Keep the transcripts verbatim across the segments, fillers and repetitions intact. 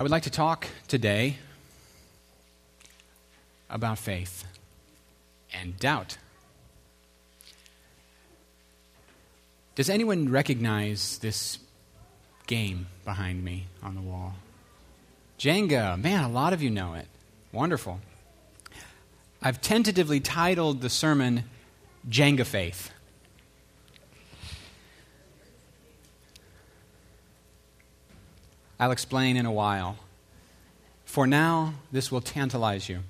I would like to talk today about faith and doubt. Does anyone recognize this game behind me on the wall? Jenga. Man, a lot of you know it. Wonderful. I've tentatively titled the sermon, Jenga Faith. I'll explain in a while. For now, this will tantalize you.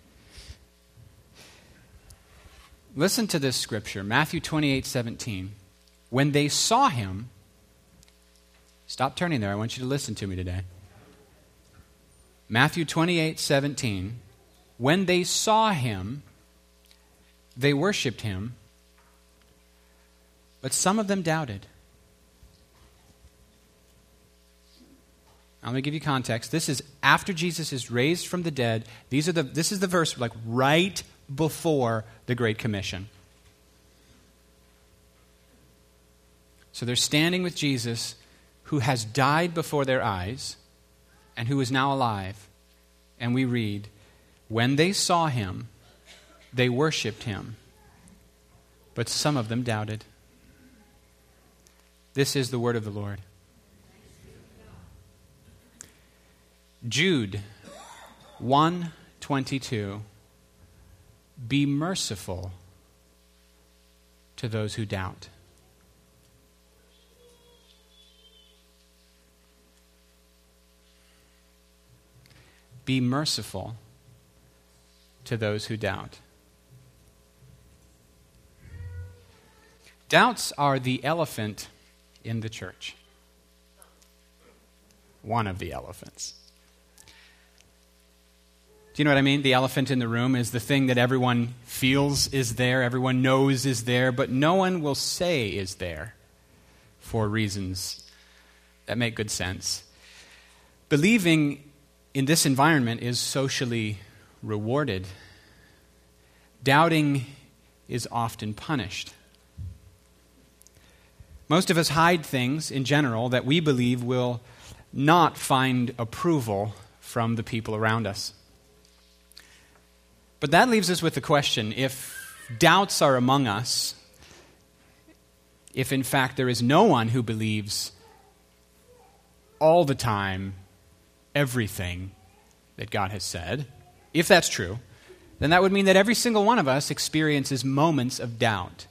Listen to this scripture, Matthew twenty-eight seventeen. When they saw him, stop turning there, I want you to listen to me today. Matthew twenty-eight seventeen. When they saw him, they worshipped him, but some of them doubted. I'm going to give you context. This is after Jesus is raised from the dead. These are the. This is the verse like right before the Great Commission. So they're standing with Jesus, who has died before their eyes and who is now alive. And we read, when they saw him, they worshipped him, but some of them doubted. This is the word of the Lord. Jude one twenty-two. Be merciful to those who doubt. Be merciful to those who doubt. Doubts are the elephant in the church. One of the elephants. Do you know what I mean? The elephant in the room is the thing that everyone feels is there, everyone knows is there, but no one will say is there for reasons that make good sense. Believing in this environment is socially rewarded. Doubting is often punished. Most of us hide things in general that we believe will not find approval from the people around us. But that leaves us with the question, if doubts are among us, if in fact there is no one who believes all the time everything that God has said, if that's true, then that would mean that every single one of us experiences moments of doubt.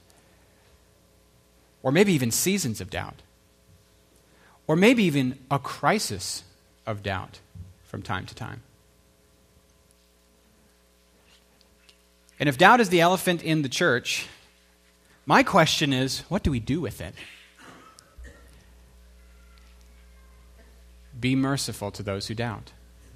Or maybe even seasons of doubt. Or maybe even a crisis of doubt from time to time. And if doubt is the elephant in the church, my question is, what do we do with it? Be merciful to those who doubt.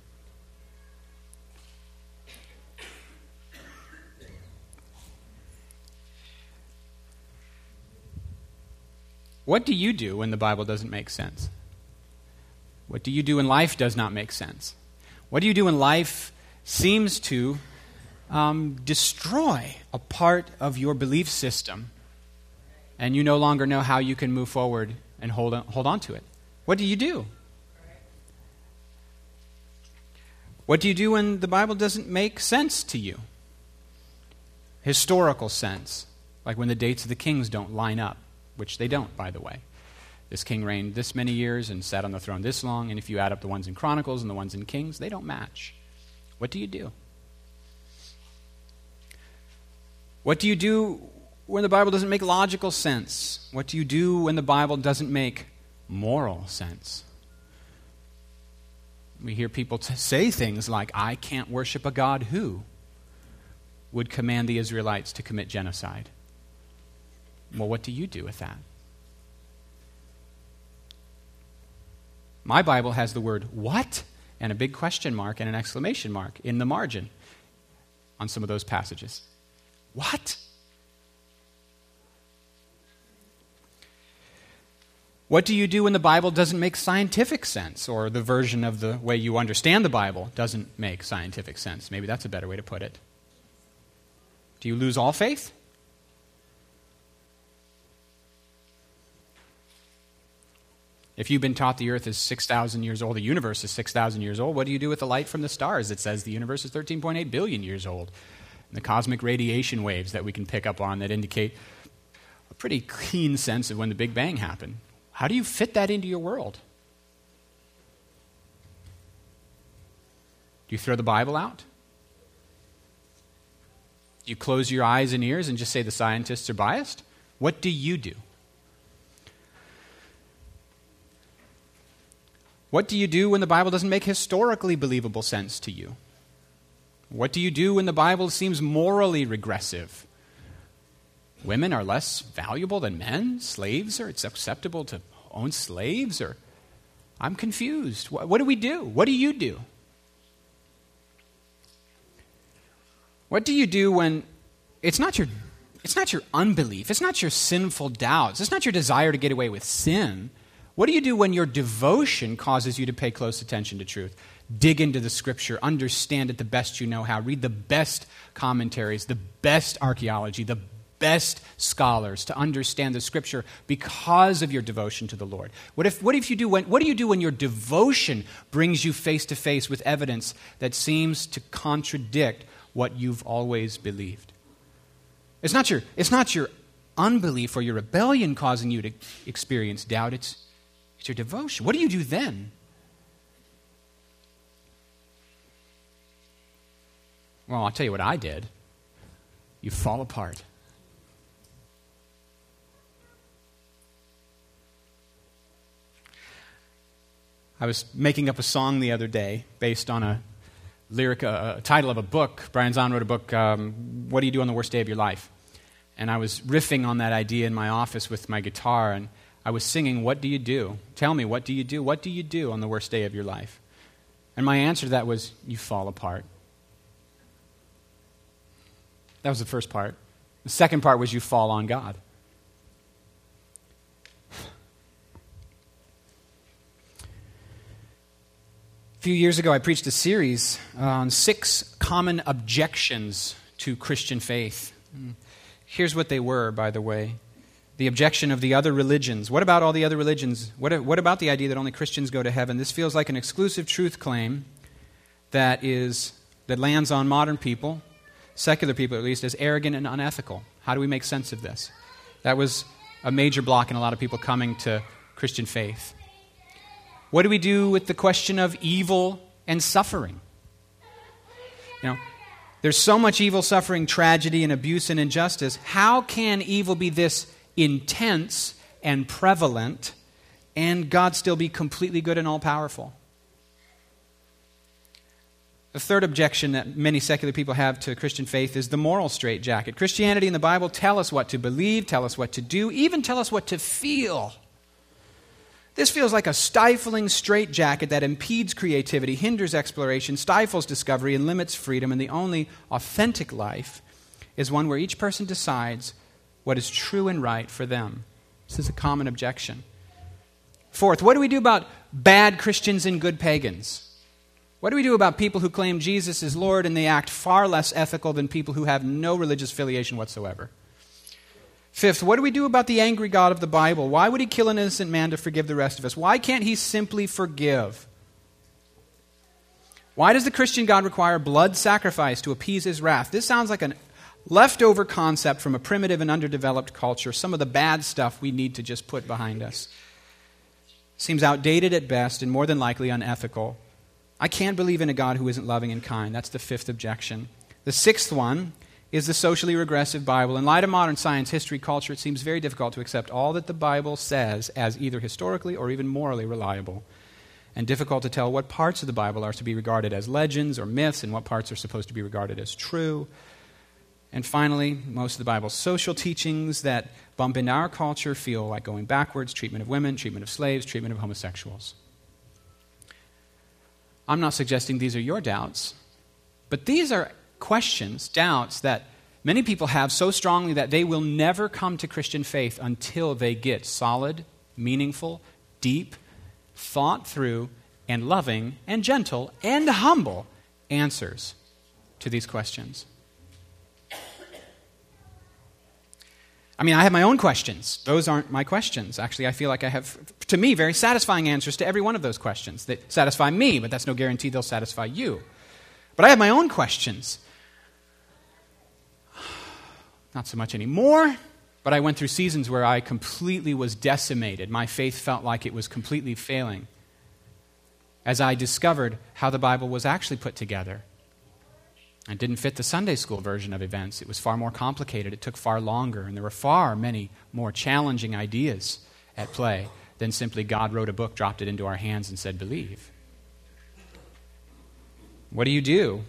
What do you do when the Bible doesn't make sense? What do you do when life does not make sense? What do you do when life seems to um, destroy a part of your belief system and you no longer know how you can move forward and hold on, hold on to it? What do you do? What do you do when the Bible doesn't make sense to you? Historical sense, like when the dates of the kings don't line up, which they don't, by the way. This king reigned this many years and sat on the throne this long, and if you add up the ones in Chronicles and the ones in Kings, they don't match. What do you do? What do you do when the Bible doesn't make logical sense? What do you do when the Bible doesn't make moral sense? We hear people t- say things like, I can't worship a God who would command the Israelites to commit genocide. Well, what do you do with that? My Bible has the word what and a big question mark and an exclamation mark in the margin on some of those passages. What? What do you do when the Bible doesn't make scientific sense, or the version of the way you understand the Bible doesn't make scientific sense? Maybe that's a better way to put it. Do you lose all faith? If you've been taught the earth is six thousand years old, the universe is six thousand years old, what do you do with the light from the stars that says the universe is thirteen point eight billion years old? And the cosmic radiation waves that we can pick up on that indicate a pretty keen sense of when the Big Bang happened. How do you fit that into your world? Do you throw the Bible out? Do you close your eyes and ears and just say the scientists are biased? What do you do? What do you do when the Bible doesn't make historically believable sense to you? What do you do when the Bible seems morally regressive? Women are less valuable than men? Slaves are, it's acceptable to own slaves? Or I'm confused. What, what do we do? What do you do? What do you do when it's not your it's not your unbelief, it's not your sinful doubts, it's not your desire to get away with sin. What do you do when your devotion causes you to pay close attention to truth? Dig into the Scripture, understand it the best you know how, read the best commentaries, the best archaeology, the best scholars to understand the Scripture because of your devotion to the Lord. What if what if you do when what do you do when your devotion brings you face to face with evidence that seems to contradict what you've always believed? It's not your it's not your unbelief or your rebellion causing you to experience doubt. It's It's your devotion. What do you do then? Well, I'll tell you what I did. You fall apart. I was making up a song the other day based on a lyric, a, a title of a book. Brian Zahnd wrote a book, um, What Do You Do on the Worst Day of Your Life? And I was riffing on that idea in my office with my guitar, and I was singing, what do you do? Tell me, what do you do? What do you do on the worst day of your life? And my answer to that was, you fall apart. That was the first part. The second part was, you fall on God. A few years ago, I preached a series on six common objections to Christian faith. Here's what they were, by the way. The objection of the other religions. What about all the other religions? What, what about the idea that only Christians go to heaven? This feels like an exclusive truth claim that is that lands on modern people, secular people at least, as arrogant and unethical. How do we make sense of this? That was a major block in a lot of people coming to Christian faith. What do we do with the question of evil and suffering? You know, there's so much evil, suffering, tragedy, and abuse and injustice. How can evil be this intense and prevalent, and God still be completely good and all-powerful? The third objection that many secular people have to Christian faith is the moral straitjacket. Christianity and the Bible tell us what to believe, tell us what to do, even tell us what to feel. This feels like a stifling straitjacket that impedes creativity, hinders exploration, stifles discovery, and limits freedom, and the only authentic life is one where each person decides what is true and right for them. This is a common objection. Fourth, what do we do about bad Christians and good pagans? What do we do about people who claim Jesus is Lord and they act far less ethical than people who have no religious affiliation whatsoever? Fifth, what do we do about the angry God of the Bible? Why would he kill an innocent man to forgive the rest of us? Why can't he simply forgive? Why does the Christian God require blood sacrifice to appease his wrath? This sounds like a leftover concept from a primitive and underdeveloped culture, some of the bad stuff we need to just put behind us. Seems outdated at best and more than likely unethical. I can't believe in a God who isn't loving and kind. That's the fifth objection. The sixth one is the socially regressive Bible. In light of modern science, history, culture, it seems very difficult to accept all that the Bible says as either historically or even morally reliable, and difficult to tell what parts of the Bible are to be regarded as legends or myths and what parts are supposed to be regarded as true. And finally, most of the Bible's social teachings that bump into our culture feel like going backwards: treatment of women, treatment of slaves, treatment of homosexuals. I'm not suggesting these are your doubts, but these are questions, doubts that many people have so strongly that they will never come to Christian faith until they get solid, meaningful, deep, thought through, and loving, and gentle, and humble answers to these questions. I mean, I have my own questions. Those aren't my questions. Actually, I feel like I have to me, very satisfying answers to every one of those questions that satisfy me, but that's no guarantee they'll satisfy you. But I have my own questions. Not so much anymore, but I went through seasons where I completely was decimated. My faith felt like it was completely failing as I discovered how the Bible was actually put together. It didn't fit the Sunday school version of events. It was far more complicated. It took far longer, and there were far many more challenging ideas at play than simply God wrote a book, dropped it into our hands, and said, believe. What do you do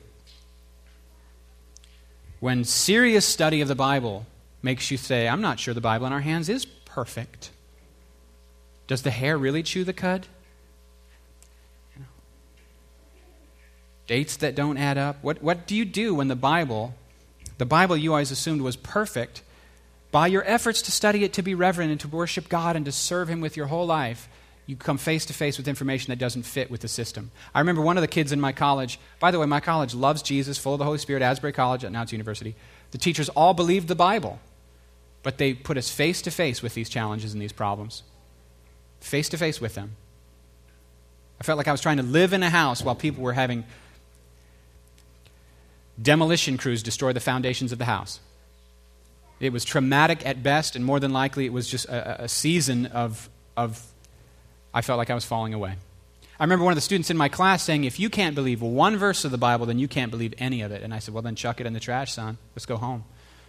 when serious study of the Bible makes you say, I'm not sure the Bible in our hands is perfect? Does the hair really chew the cud? You know, dates that don't add up? What, what do you do when the Bible, the Bible you always assumed was perfect, by your efforts to study it, to be reverent, and to worship God and to serve Him with your whole life, you come face to face with information that doesn't fit with the system? I remember one of the kids in my college, by the way, my college loves Jesus, full of the Holy Spirit, Asbury College, now it's university. The teachers all believed the Bible, but they put us face to face with these challenges and these problems. Face to face with them. I felt like I was trying to live in a house while people were having demolition crews destroy the foundations of the house. It was traumatic at best, and more than likely it was just a, a season of, of, I felt like I was falling away. I remember one of the students in my class saying, if you can't believe one verse of the Bible, then you can't believe any of it. And I said, well, then chuck it in the trash, son. Let's go home.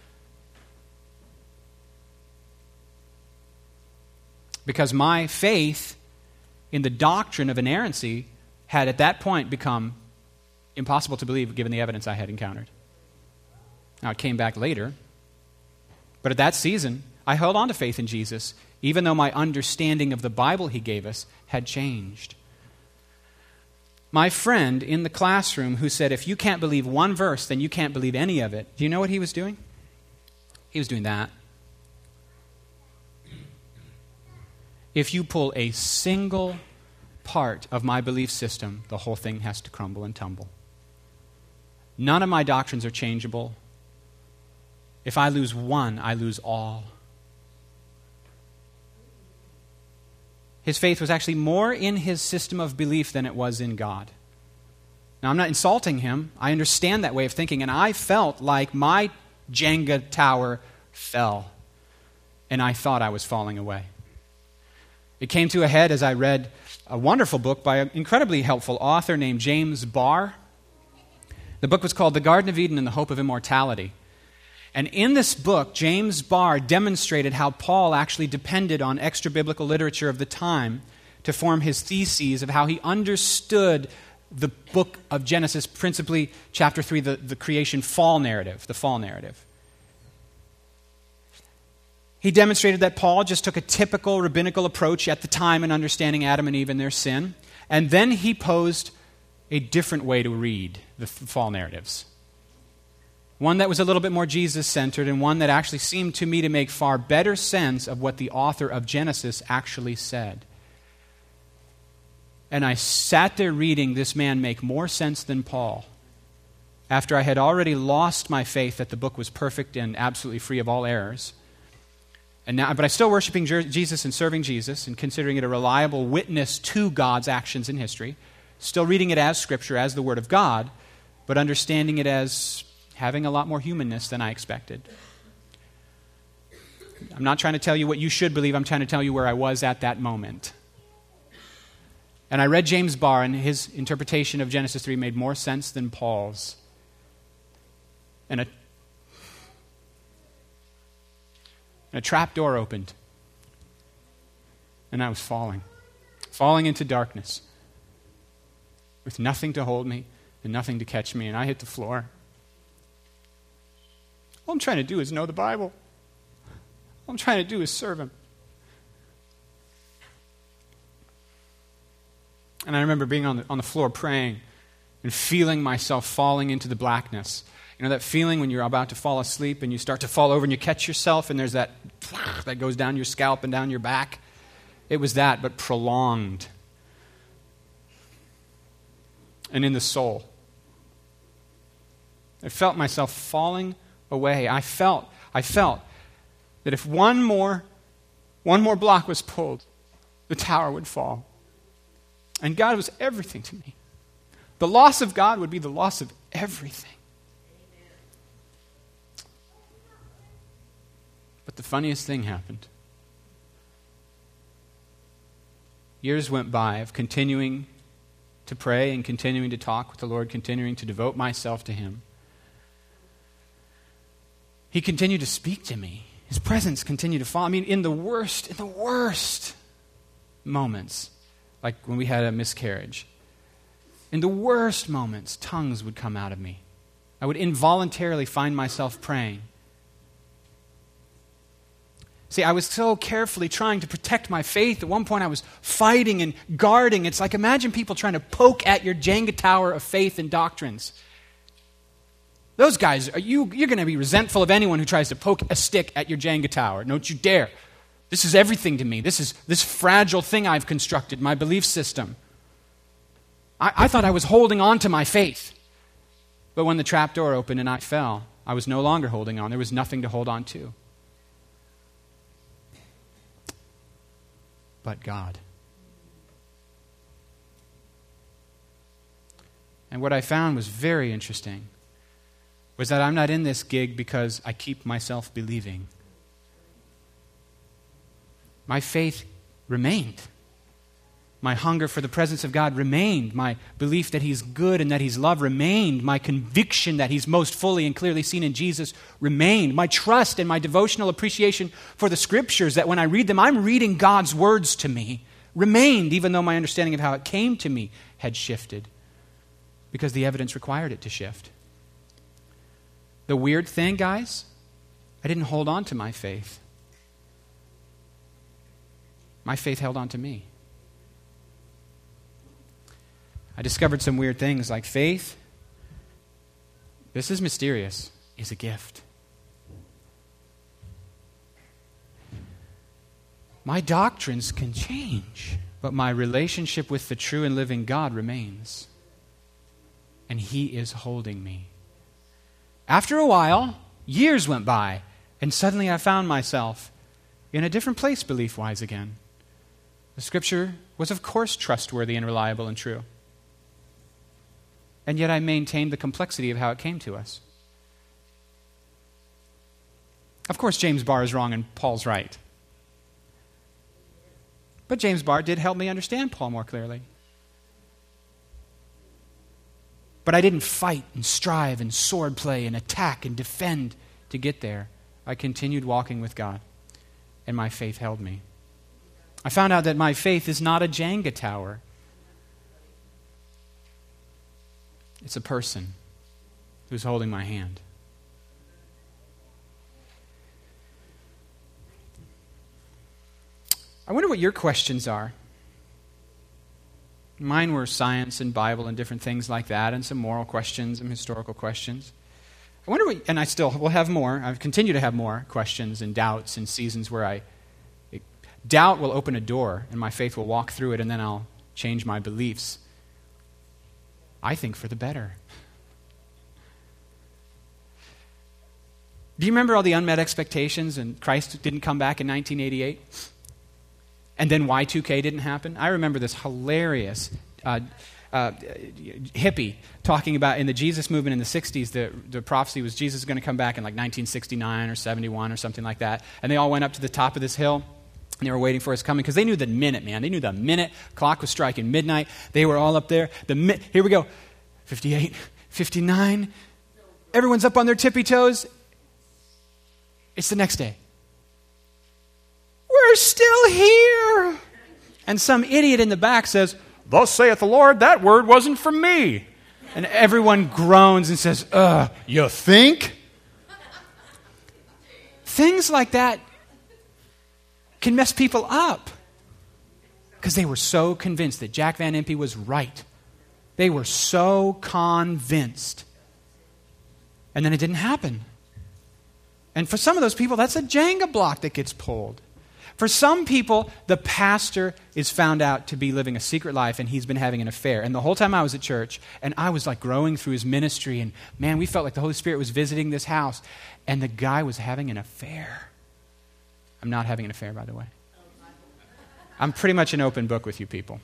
Because my faith in the doctrine of inerrancy had at that point become impossible to believe given the evidence I had encountered. Now, it came back later. But at that season, I held on to faith in Jesus, even though my understanding of the Bible He gave us had changed. My friend in the classroom who said, if you can't believe one verse, then you can't believe any of it, do you know what he was doing? He was doing that. If you pull a single part of my belief system, the whole thing has to crumble and tumble. None of my doctrines are changeable. If I lose one, I lose all. His faith was actually more in his system of belief than it was in God. Now, I'm not insulting him. I understand that way of thinking, and I felt like my Jenga tower fell, and I thought I was falling away. It came to a head as I read a wonderful book by an incredibly helpful author named James Barr. The book was called The Garden of Eden and the Hope of Immortality. And in this book, James Barr demonstrated how Paul actually depended on extra-biblical literature of the time to form his theses of how he understood the book of Genesis, principally chapter three, the, the creation fall narrative, the fall narrative. He demonstrated that Paul just took a typical rabbinical approach at the time in understanding Adam and Eve and their sin, and then he posed a different way to read the fall narratives. One that was a little bit more Jesus-centered, and one that actually seemed to me to make far better sense of what the author of Genesis actually said. And I sat there reading this man make more sense than Paul, after I had already lost my faith that the book was perfect and absolutely free of all errors. And now, but I'm still worshiping Jesus and serving Jesus and considering it a reliable witness to God's actions in history, still reading it as Scripture, as the Word of God, but understanding it as having a lot more humanness than I expected. I'm not trying to tell you what you should believe. I'm trying to tell you where I was at that moment. And I read James Barr, and his interpretation of Genesis three made more sense than Paul's. And a, and a trap door opened. And I was falling. Falling into darkness. With nothing to hold me and nothing to catch me. And I hit the floor. All I'm trying to do is know the Bible. All I'm trying to do is serve Him. And I remember being on the, on the floor praying and feeling myself falling into the blackness. You know that feeling when you're about to fall asleep and you start to fall over and you catch yourself and there's that that goes down your scalp and down your back? It was that, but prolonged. And in the soul. I felt myself falling away. I felt, I felt that if one more, one more block was pulled, the tower would fall. And God was everything to me. The loss of God would be the loss of everything. But the funniest thing happened. Years went by of continuing to pray and continuing to talk with the Lord, continuing to devote myself to Him. He continued to speak to me. His presence continued to fall. I mean, in the worst, in the worst moments, like when we had a miscarriage, in the worst moments, tongues would come out of me. I would involuntarily find myself praying. See, I was so carefully trying to protect my faith. At one point, I was fighting and guarding. It's like, imagine people trying to poke at your Jenga tower of faith and doctrines. Those guys, are you, you're going to be resentful of anyone who tries to poke a stick at your Jenga tower. Don't you dare. This is everything to me. This is this fragile thing I've constructed, my belief system. I, I thought I was holding on to my faith. But when the trap door opened and I fell, I was no longer holding on. There was nothing to hold on to. But God. And what I found was very interesting was that I'm not in this gig because I keep myself believing. My faith remained. My hunger for the presence of God remained. My belief that He's good and that He's love remained. My conviction that He's most fully and clearly seen in Jesus remained. My trust and my devotional appreciation for the Scriptures, that when I read them, I'm reading God's words to me, remained, even though my understanding of how it came to me had shifted, because the evidence required it to shift. The weird thing, guys, I didn't hold on to my faith. My faith held on to me. I discovered some weird things like faith, this is mysterious, is a gift. My doctrines can change, but my relationship with the true and living God remains. And He is holding me. After a while, years went by, and suddenly I found myself in a different place belief-wise again. The Scripture was, of course, trustworthy and reliable and true. And yet I maintained the complexity of how it came to us. Of course, James Barr is wrong and Paul's right. But James Barr did help me understand Paul more clearly. But I didn't fight and strive and swordplay and attack and defend to get there. I continued walking with God, and my faith held me. I found out that my faith is not a Jenga tower. It's a person who's holding my hand. I wonder what your questions are. Mine were science and Bible and different things like that, and some moral questions and historical questions. I wonder what, and I still will have more. I continue to have more questions and doubts and seasons where I, it, doubt will open a door and my faith will walk through it, and then I'll change my beliefs. I think for the better. Do you remember all the unmet expectations and Christ didn't come back in nineteen eighty-eight? And then Y two K didn't happen? I remember this hilarious uh, uh, hippie talking about in the Jesus movement in the sixties, the, the prophecy was Jesus is going to come back in like nineteen sixty-nine or seventy-one or something like that. And they all went up to the top of this hill, and they were waiting for his coming because they knew the minute, man. They knew the minute. Clock was striking midnight. They were all up there. The mi- Here we go. fifty-eight, fifty-nine. Everyone's up on their tippy toes. It's the next day. We're still here. And some idiot in the back says, "Thus saith the Lord, that word wasn't from me." And everyone groans and says, "Ugh, you think?" Things like that can mess people up because they were so convinced that Jack Van Impe was right. They were so convinced. And then it didn't happen. And for some of those people, that's a Jenga block that gets pulled. For some people, the pastor is found out to be living a secret life and he's been having an affair. And the whole time I was at church, and I was like growing through his ministry, and man, we felt like the Holy Spirit was visiting this house, and the guy was having an affair. I'm not having an affair, by the way. I'm pretty much an open book with you people.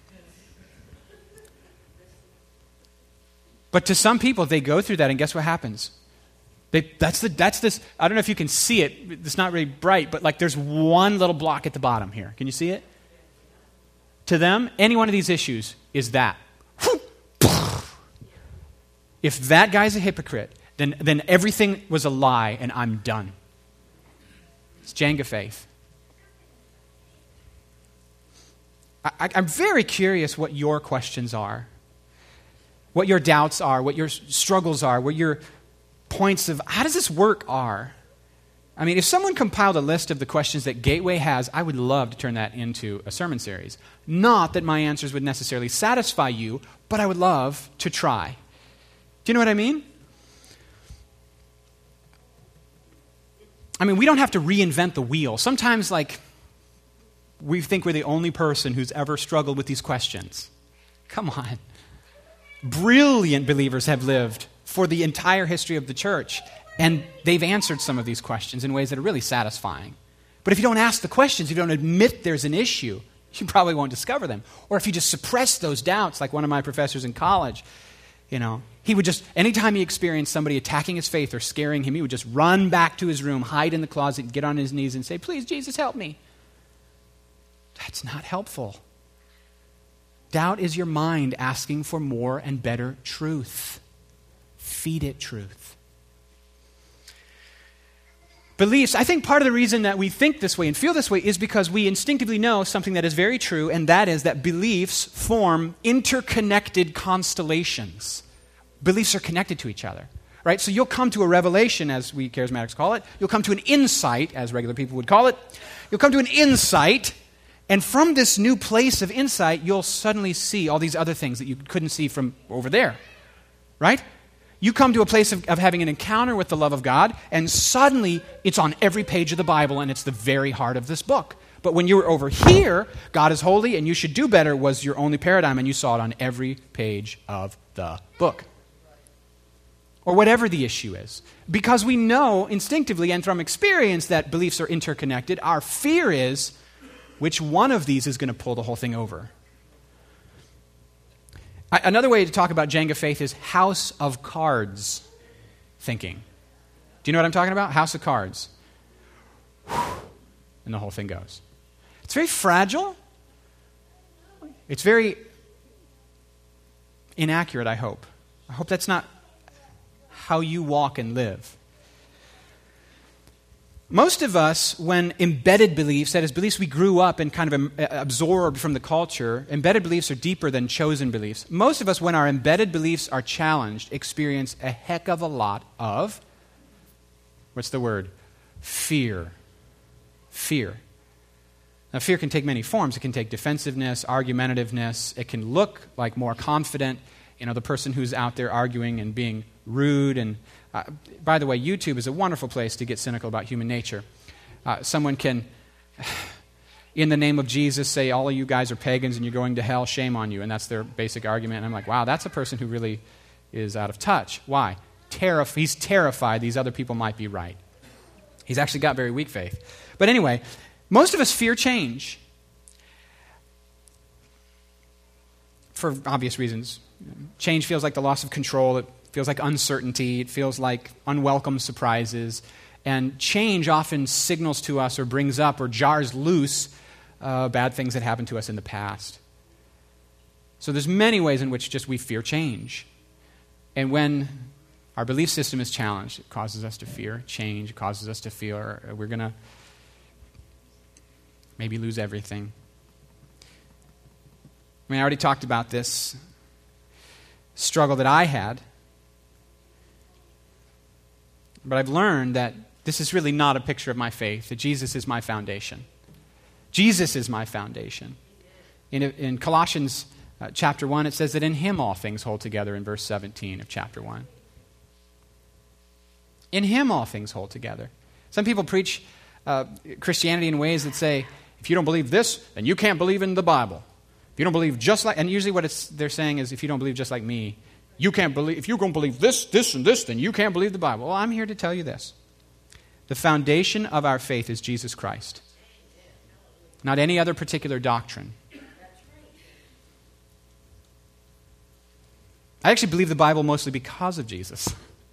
But to some people, they go through that, and guess what happens? They, that's the that's this. I don't know if you can see it. It's not really bright, but like there's one little block at the bottom here. Can you see it? To them, any one of these issues is that. If that guy's a hypocrite, then then everything was a lie, and I'm done. It's Jenga faith. I, I'm very curious what your questions are, what your doubts are, what your struggles are, what your points of how does this work are. I mean, if someone compiled a list of the questions that Gateway has, I would love to turn that into a sermon series. Not that my answers would necessarily satisfy you, but I would love to try. Do you know what I mean? I mean, we don't have to reinvent the wheel. Sometimes, like, we think we're the only person who's ever struggled with these questions. Come on. Brilliant believers have lived for the entire history of the church, and they've answered some of these questions in ways that are really satisfying. But if you don't ask the questions, you don't admit there's an issue, you probably won't discover them. Or if you just suppress those doubts, like one of my professors in college, you know, he would just, anytime he experienced somebody attacking his faith or scaring him, he would just run back to his room, hide in the closet, get on his knees and say, "Please, Jesus, help me." That's not helpful. Doubt is your mind asking for more and better truth. Feed it truth. Beliefs, I think part of the reason that we think this way and feel this way is because we instinctively know something that is very true, and that is that beliefs form interconnected constellations. Beliefs are connected to each other, right? So you'll come to a revelation, as we charismatics call it. You'll come to an insight, as regular people would call it. You'll come to an insight, and from this new place of insight, you'll suddenly see all these other things that you couldn't see from over there, right? You come to a place of, of having an encounter with the love of God, and suddenly it's on every page of the Bible, and it's the very heart of this book. But when you were over here, God is holy, and you should do better was your only paradigm, and you saw it on every page of the book. Or whatever the issue is. Because we know instinctively and from experience that beliefs are interconnected, our fear is which one of these is going to pull the whole thing over. Another way to talk about Jenga faith is house of cards thinking. Do you know what I'm talking about? House of cards. And the whole thing goes. It's very fragile. It's very inaccurate, I hope. I hope that's not how you walk and live. Most of us, when embedded beliefs, that is, beliefs we grew up and kind of absorbed from the culture, embedded beliefs are deeper than chosen beliefs. Most of us, when our embedded beliefs are challenged, experience a heck of a lot of, what's the word? Fear. Fear. Now, fear can take many forms. It can take defensiveness, argumentativeness. It can look like more confident, you know, the person who's out there arguing and being rude. And uh, by the way, YouTube is a wonderful place to get cynical about human nature. Uh, someone can, in the name of Jesus, say, all of you guys are pagans and you're going to hell, shame on you. And that's their basic argument. And I'm like, wow, that's a person who really is out of touch. Why? Terrif- he's terrified these other people might be right. He's actually got very weak faith. But anyway, most of us fear change. For obvious reasons. Change feels like the loss of control. It feels like uncertainty. It feels like unwelcome surprises. And change often signals to us or brings up or jars loose uh, bad things that happened to us in the past. So there's many ways in which just we fear change. And when our belief system is challenged, it causes us to fear change. It causes us to feel we're going to maybe lose everything. I mean, I already talked about this struggle that I had. But I've learned that this is really not a picture of my faith, that Jesus is my foundation. Jesus is my foundation. In, in Colossians uh, chapter one, it says that in him all things hold together in verse seventeen of chapter one. In him all things hold together. Some people preach uh, Christianity in ways that say, if you don't believe this, then you can't believe in the Bible. If you don't believe just like, and usually what it's, they're saying is, if you don't believe just like me, you can't believe, if you're going to believe this, this, and this, then you can't believe the Bible. Well, I'm here to tell you this. The foundation of our faith is Jesus Christ. not any other particular doctrine. I actually believe the Bible mostly because of Jesus.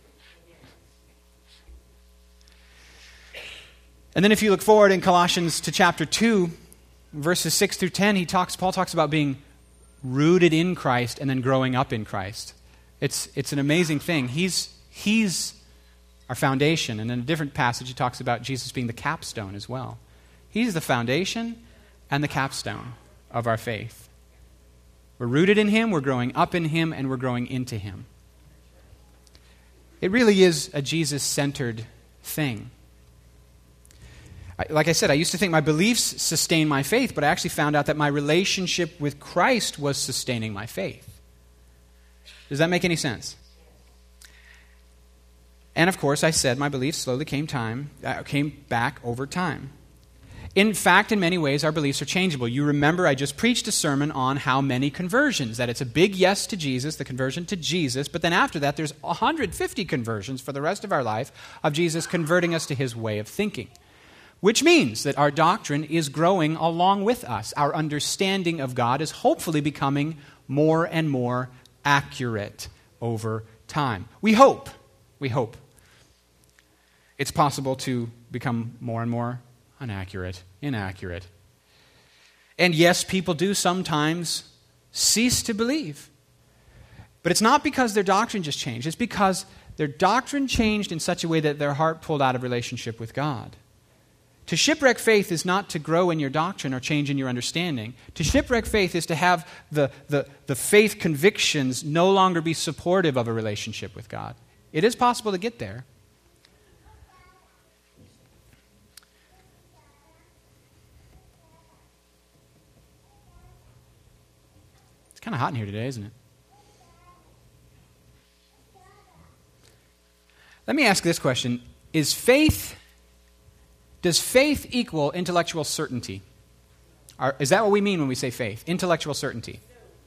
And then if you look forward in Colossians to chapter two, verses six through ten, he talks, Paul talks about being rooted in Christ and then growing up in Christ. It's, it's an amazing thing. He's, he's our foundation. And in a different passage, he talks about Jesus being the capstone as well. He's the foundation and the capstone of our faith. We're rooted in him, we're growing up in him, and we're growing into him. It really is a Jesus-centered thing. Like I said, I used to think my beliefs sustain my faith, but I actually found out that my relationship with Christ was sustaining my faith. Does that make any sense? And of course, I said my beliefs slowly came time, uh, came back over time. In fact, in many ways, our beliefs are changeable. You remember I just preached a sermon on how many conversions, that it's a big yes to Jesus, the conversion to Jesus, but then after that, there's one hundred fifty conversions for the rest of our life of Jesus converting us to his way of thinking. Which means that our doctrine is growing along with us. Our understanding of God is hopefully becoming more and more accurate over time. We hope. We hope. It's possible to become more and more inaccurate, inaccurate. And yes, people do sometimes cease to believe. But it's not because their doctrine just changed. It's because their doctrine changed in such a way that their heart pulled out of relationship with God. To shipwreck faith is not to grow in your doctrine or change in your understanding. To shipwreck faith is to have the, the, the faith convictions no longer be supportive of a relationship with God. It is possible to get there. It's kind of hot in here today, isn't it? Let me ask this question. Is faith... Does faith equal intellectual certainty? Are, is that what we mean when we say faith? Intellectual certainty.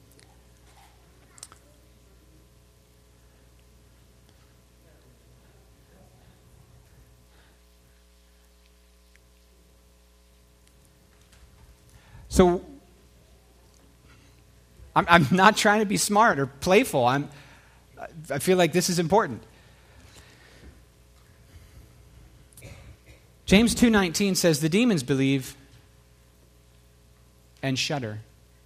So, I'm, I'm not trying to be smart or playful. I'm, I feel like this is important. James two nineteen says, the demons believe and shudder.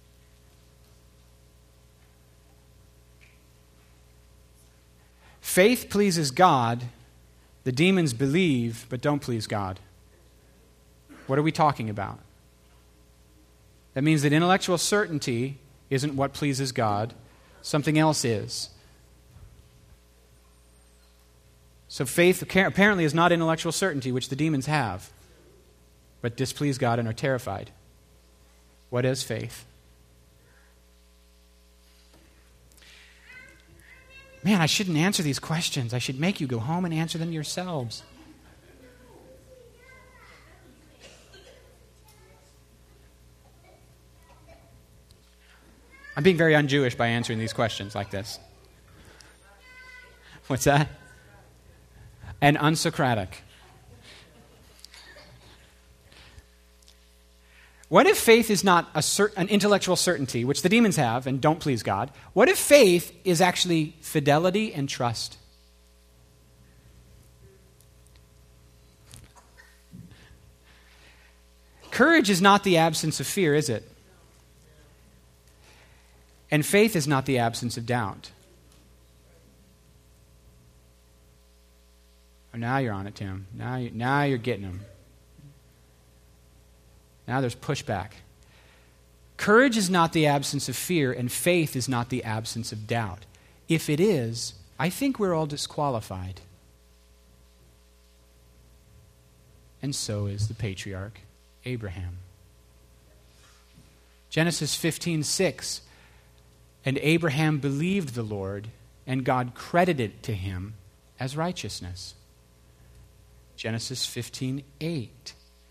Faith pleases God. The demons believe but don't please God. What are we talking about? That means that intellectual certainty isn't what pleases God. Something else is. So faith apparently is not intellectual certainty, which the demons have, but displease God and are terrified. What is faith? Man, I shouldn't answer these questions. I should make you go home and answer them yourselves. I'm being very un-Jewish by answering these questions like this. What's that? And unsocratic. What if faith is not a cert- an intellectual certainty, which the demons have and don't please God? What if faith is actually fidelity and trust? Courage is not the absence of fear, is it? And faith is not the absence of doubt. Oh, now you're on it, Tim. Now, you, now you're getting them. Now there's pushback. Courage is not the absence of fear, and faith is not the absence of doubt. If it is, I think we're all disqualified. And so is the patriarch Abraham. Genesis fifteen six. And Abraham believed the Lord, and God credited it to him as righteousness. Genesis fifteen eight.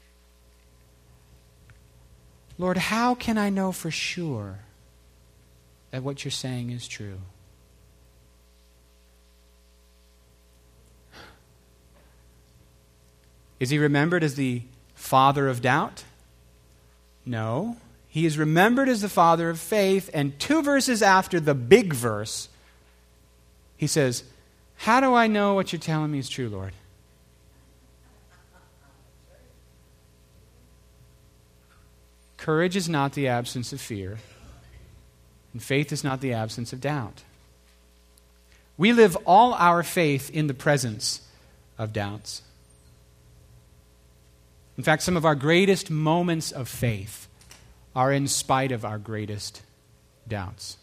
Lord, how can I know for sure that what you're saying is true? Is he remembered as the father of doubt? No. He is remembered as the father of faith, and two verses after the big verse, he says, how do I know what you're telling me is true, Lord? Courage is not the absence of fear, and faith is not the absence of doubt. We live all our faith in the presence of doubts. In fact, some of our greatest moments of faith are in spite of our greatest doubts.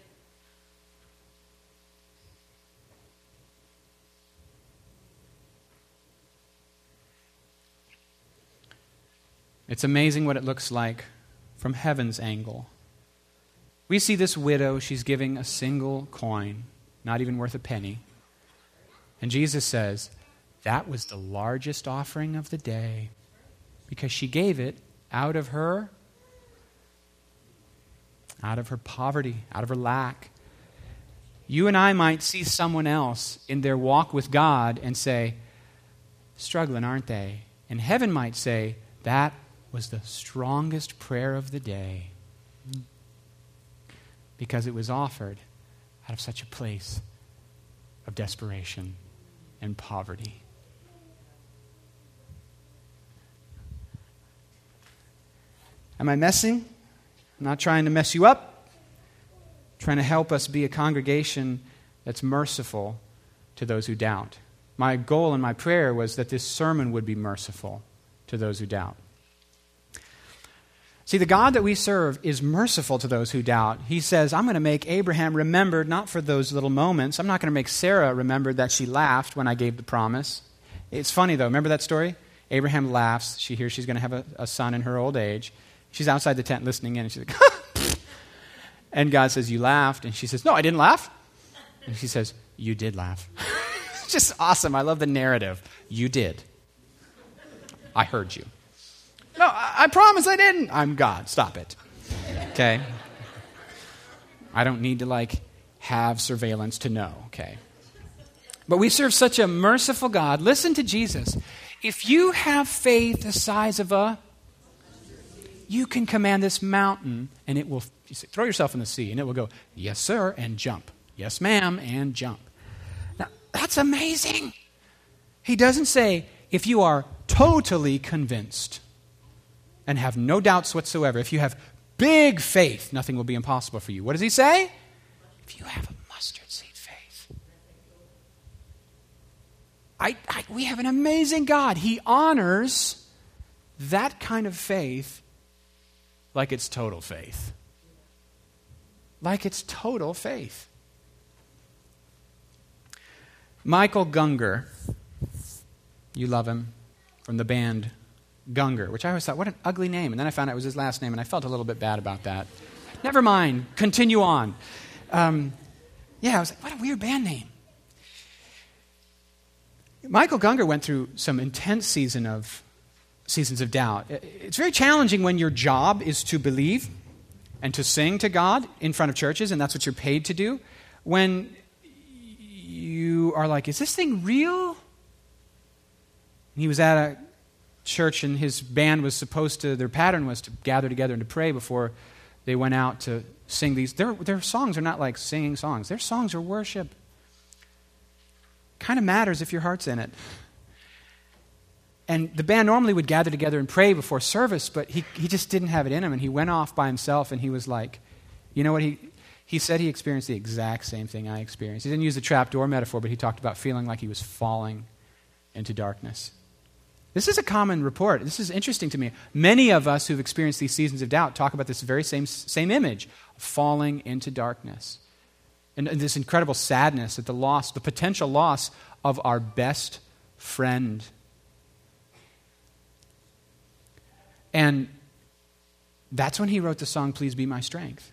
It's amazing what it looks like from heaven's angle. We see this widow, she's giving a single coin, not even worth a penny. And Jesus says, that was the largest offering of the day because she gave it out of her, out of her poverty, out of her lack. You and I might see someone else in their walk with God and say, struggling, aren't they? And heaven might say, that was the strongest prayer of the day because it was offered out of such a place of desperation and poverty. Am I messing? I'm not trying to mess you up. I'm trying to help us be a congregation that's merciful to those who doubt. My goal and my prayer was that this sermon would be merciful to those who doubt. See, the God that we serve is merciful to those who doubt. He says, I'm going to make Abraham remembered not for those little moments. I'm not going to make Sarah remembered that she laughed when I gave the promise. It's funny, though. Remember that story? Abraham laughs. She hears she's going to have a, a son in her old age. She's outside the tent listening in, and she's like, and God says, you laughed. And she says, no, I didn't laugh. And she says, you did laugh. It's just awesome. I love the narrative. You did. I heard you. No, I, I promise I didn't. I'm God. Stop it. Okay? I don't need to, like, have surveillance to know, okay? But we serve such a merciful God. Listen to Jesus. If you have faith the size of a, you can command this mountain, and it will, you say, throw yourself in the sea, and it will go, yes, sir, and jump. Yes, ma'am, and jump. Now, that's amazing. He doesn't say, if you are totally convinced and have no doubts whatsoever, if you have big faith, nothing will be impossible for you. What does he say? If you have a mustard seed faith. I, I, we have an amazing God. He honors that kind of faith like it's total faith. Like it's total faith. Michael Gungor, you love him, from the band Gungor, which I always thought, what an ugly name. And then I found out it was his last name, and I felt a little bit bad about that. Never mind. Continue on. Um, yeah, I was like, what a weird band name. Michael Gungor went through some intense season of seasons of doubt. It's very challenging when your job is to believe and to sing to God in front of churches, and that's what you're paid to do. When you are like, is this thing real? He was at a church, and his band was supposed to, their pattern was to gather together and to pray before they went out to sing these. Their, their songs are not like singing songs. Their songs are worship. Kind of matters if your heart's in it. And the band normally would gather together and pray before service, but he, he just didn't have it in him, and he went off by himself, and he was like, you know what, he he said he experienced the exact same thing I experienced. He didn't use the trapdoor metaphor, but he talked about feeling like he was falling into darkness. This is a common report. This is interesting to me. Many of us who've experienced these seasons of doubt talk about this very same, same image, falling into darkness. And, and this incredible sadness at the loss, the potential loss of our best friend. And that's when he wrote the song, Please Be My Strength.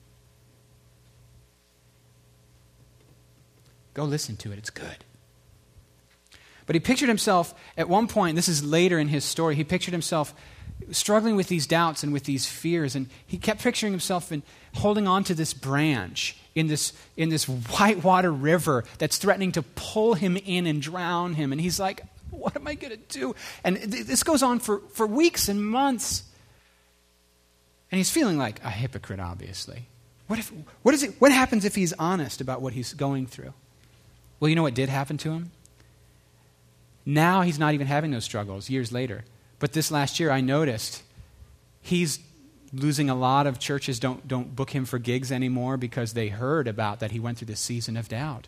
Go listen to it. It's good. But he pictured himself at one point, this is later in his story, he pictured himself struggling with these doubts and with these fears. And he kept picturing himself in holding on to this branch in this, in this whitewater river that's threatening to pull him in and drown him. And he's like, what am I going to do? And th- this goes on for, for weeks and months. And he's feeling like a hypocrite, obviously. What if? What is it? What happens if he's honest about what he's going through? Well, you know what did happen to him? Now he's not even having those struggles years later. But this last year I noticed he's losing a lot of churches don't, don't book him for gigs anymore because they heard about that he went through this season of doubt.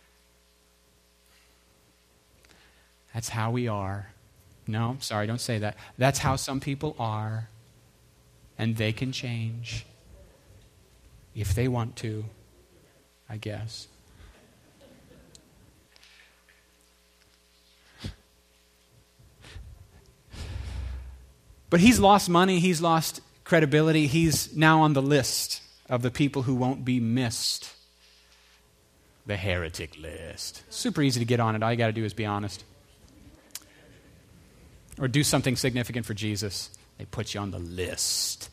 That's how we are. No, sorry, don't say that. That's how some people are. And they can change. If they want to, I guess. But he's lost money, he's lost credibility, he's now on the list of the people who won't be missed. The heretic list. Super easy to get on it, all you got to do is be honest. Or do something significant for Jesus. They put you on the list.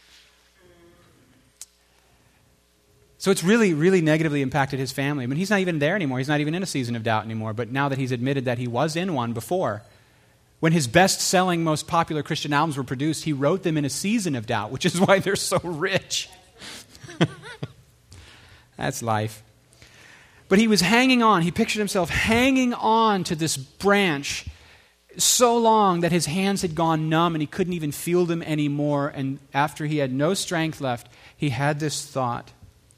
So it's really, really negatively impacted his family. I mean, he's not even there anymore. He's not even in a season of doubt anymore. But now that he's admitted that he was in one before, when his best-selling, most popular Christian albums were produced, he wrote them in a season of doubt, which is why they're so rich. That's life. But he was hanging on. He pictured himself hanging on to this branch so long that his hands had gone numb and he couldn't even feel them anymore. And after he had no strength left, he had this thought.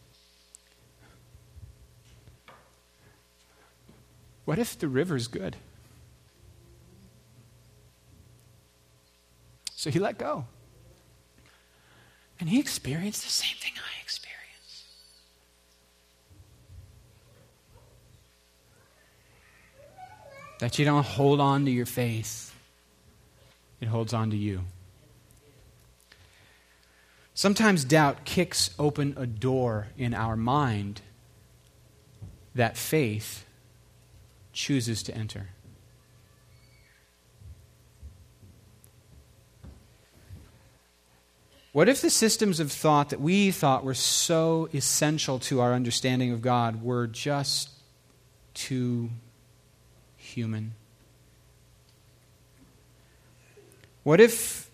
What if the river's good? So he let go. And he experienced the same thing I experienced. That you don't hold on to your faith. It holds on to you. Sometimes doubt kicks open a door in our mind that faith chooses to enter. What if the systems of thought that we thought were so essential to our understanding of God were just too human? What if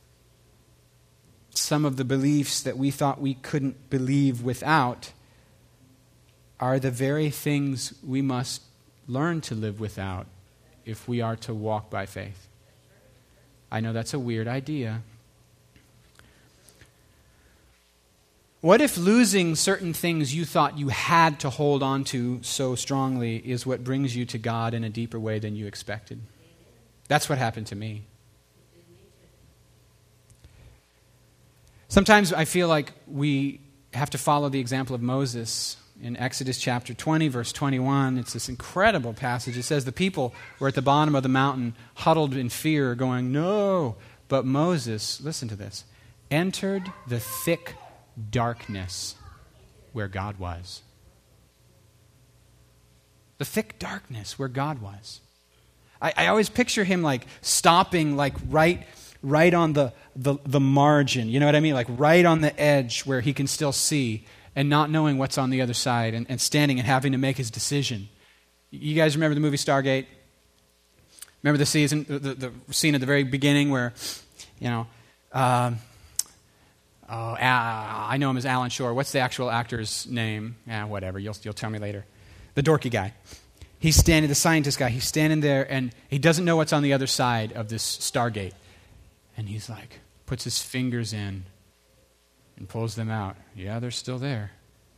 some of the beliefs that we thought we couldn't believe without are the very things we must learn to live without if we are to walk by faith? I know that's a weird idea. What if losing certain things you thought you had to hold on to so strongly is what brings you to God in a deeper way than you expected? That's what happened to me. Sometimes I feel like we have to follow the example of Moses. In Exodus chapter twenty, verse twenty-one, it's this incredible passage. It says, the people were at the bottom of the mountain, huddled in fear, going, no. But Moses, listen to this, entered the thick darkness where God was. The thick darkness where God was. I, I always picture him like stopping like right, right on the, the, the margin. You know what I mean? Like right on the edge where he can still see, and not knowing what's on the other side, and, and standing and having to make his decision. You guys remember the movie Stargate? Remember the season, the, the, the scene at the very beginning where, you know, uh, oh, uh, I know him as Alan Shore. What's the actual actor's name? Yeah, whatever. You'll you'll tell me later. The dorky guy. He's standing, the scientist guy. He's standing there, and he doesn't know what's on the other side of this Stargate, and he's like, puts his fingers in. And pulls them out. Yeah, they're still there.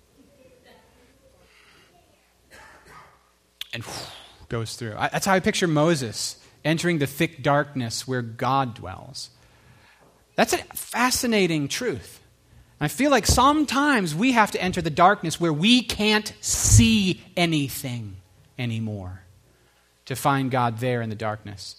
And whoosh, goes through. I, that's how I picture Moses entering the thick darkness where God dwells. That's a fascinating truth. I feel like sometimes we have to enter the darkness where we can't see anything anymore to find God there in the darkness.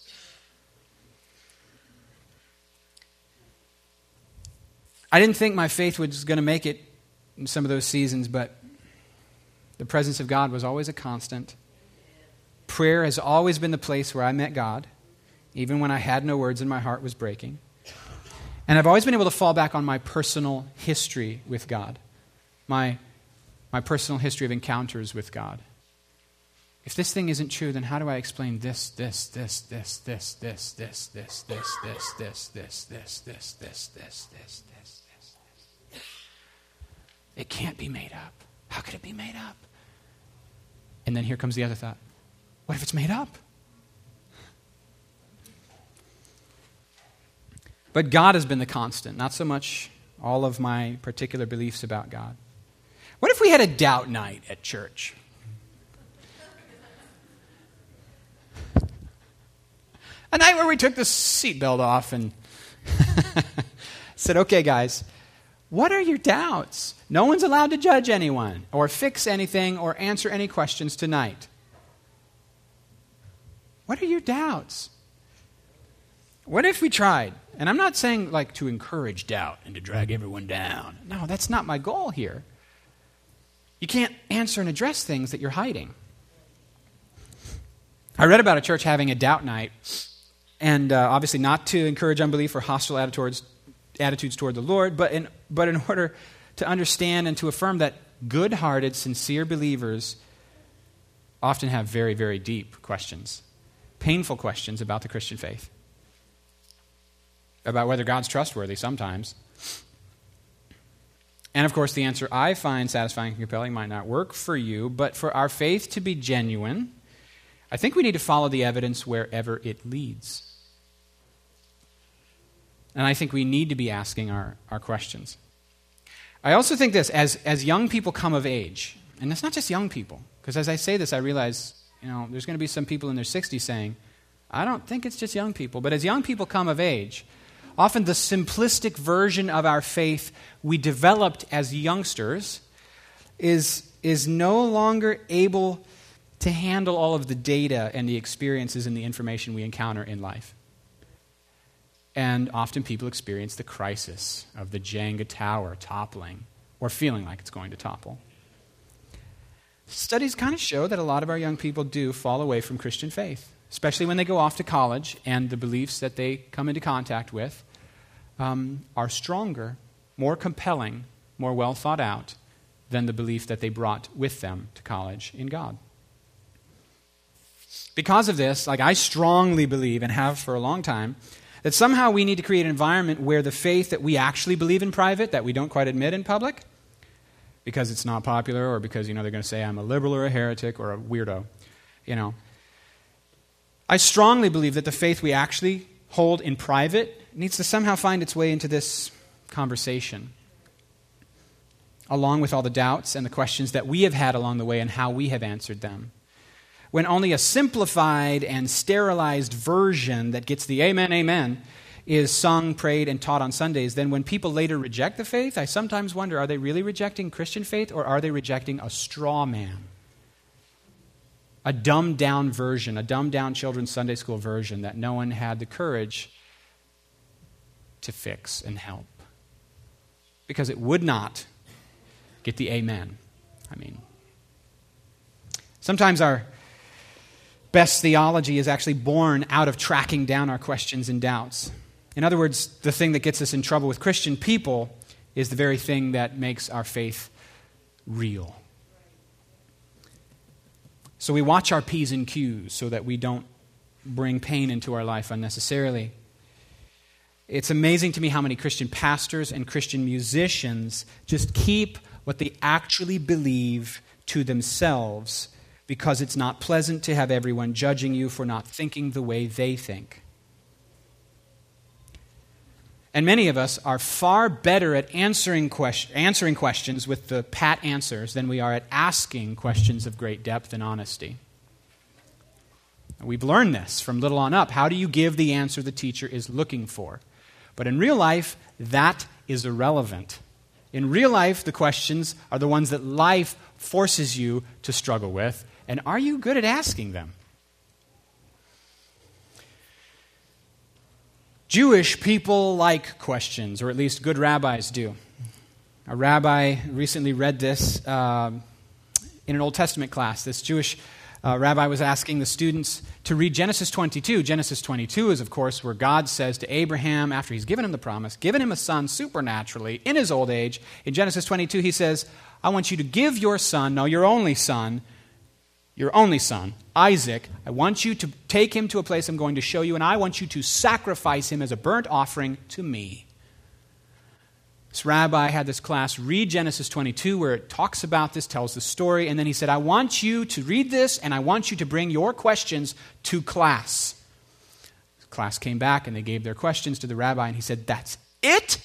I didn't think my faith was going to make it in some of those seasons, but the presence of God was always a constant. Prayer has always been the place where I met God, even when I had no words and my heart was breaking. And I've always been able to fall back on my personal history with God, my, my personal history of encounters with God. If this thing isn't true, then how do I explain this, this, this, this, this, this, this, this, this, this, this, this, this, this, this, this, this, this, this? It can't be made up. How could it be made up? And then here comes the other thought. What if it's made up? But God has been the constant, not so much all of my particular beliefs about God. What if we had a doubt night at church? A night where we took the seatbelt off and said, okay, guys, what are your doubts? No one's allowed to judge anyone or fix anything or answer any questions tonight. What are your doubts? What if we tried? And I'm not saying like to encourage doubt and to drag everyone down. No, that's not my goal here. You can't answer and address things that you're hiding. I read about a church having a doubt night, and uh, obviously not to encourage unbelief or hostile attitudes, attitudes toward the Lord, but in, but in order to understand and to affirm that good-hearted, sincere believers often have very, very deep questions, painful questions about the Christian faith, about whether God's trustworthy sometimes. And of course, the answer I find satisfying and compelling might not work for you, but for our faith to be genuine, I think we need to follow the evidence wherever it leads. And I think we need to be asking our, our questions. I also think this, as, as young people come of age, and it's not just young people, because as I say this, I realize, you know, there's going to be some people in their sixties saying, I don't think it's just young people, but as young people come of age, often the simplistic version of our faith we developed as youngsters is, is no longer able to handle all of the data and the experiences and the information we encounter in life. And often people experience the crisis of the Jenga tower toppling or feeling like it's going to topple. Studies kind of show that a lot of our young people do fall away from Christian faith, especially when they go off to college and the beliefs that they come into contact with um, are stronger, more compelling, more well thought out than the belief that they brought with them to college in God. Because of this, like I strongly believe and have for a long time, that somehow we need to create an environment where the faith that we actually believe in private, that we don't quite admit in public, because it's not popular or because, you know, they're going to say I'm a liberal or a heretic or a weirdo, you know. I strongly believe that the faith we actually hold in private needs to somehow find its way into this conversation, along with all the doubts and the questions that we have had along the way and how we have answered them. When only a simplified and sterilized version that gets the amen, amen, is sung, prayed, and taught on Sundays, then when people later reject the faith, I sometimes wonder, are they really rejecting Christian faith or are they rejecting a straw man? A dumbed-down version, a dumbed-down children's Sunday school version that no one had the courage to fix and help. Because it would not get the amen. I mean, sometimes our best theology is actually born out of tracking down our questions and doubts. In other words, the thing that gets us in trouble with Christian people is the very thing that makes our faith real. So we watch our P's and Q's so that we don't bring pain into our life unnecessarily. It's amazing to me how many Christian pastors and Christian musicians just keep what they actually believe to themselves because it's not pleasant to have everyone judging you for not thinking the way they think. And many of us are far better at answering, question, answering questions with the pat answers than we are at asking questions of great depth and honesty. We've learned this from little on up. How do you give the answer the teacher is looking for? But in real life, that is irrelevant. In real life, the questions are the ones that life forces you to struggle with. And are you good at asking them? Jewish people like questions, or at least good rabbis do. A rabbi recently read this uh, in an Old Testament class. This Jewish uh, rabbi was asking the students to read Genesis twenty-two. Genesis twenty-two is, of course, where God says to Abraham, after he's given him the promise, given him a son supernaturally in his old age, in Genesis twenty-two he says, I want you to give your son, no, your only son, your only son, Isaac, I want you to take him to a place I'm going to show you, and I want you to sacrifice him as a burnt offering to me. This rabbi had this class read Genesis twenty-two where it talks about this, tells the story, and then he said, I want you to read this and I want you to bring your questions to class. The class came back and they gave their questions to the rabbi and he said, that's it?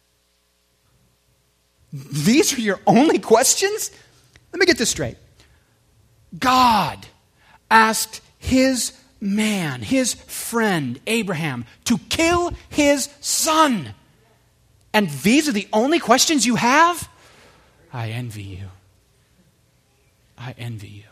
These are your only questions? Let me get this straight. God asked his man, his friend, Abraham, to kill his son. And these are the only questions you have? I envy you. I envy you.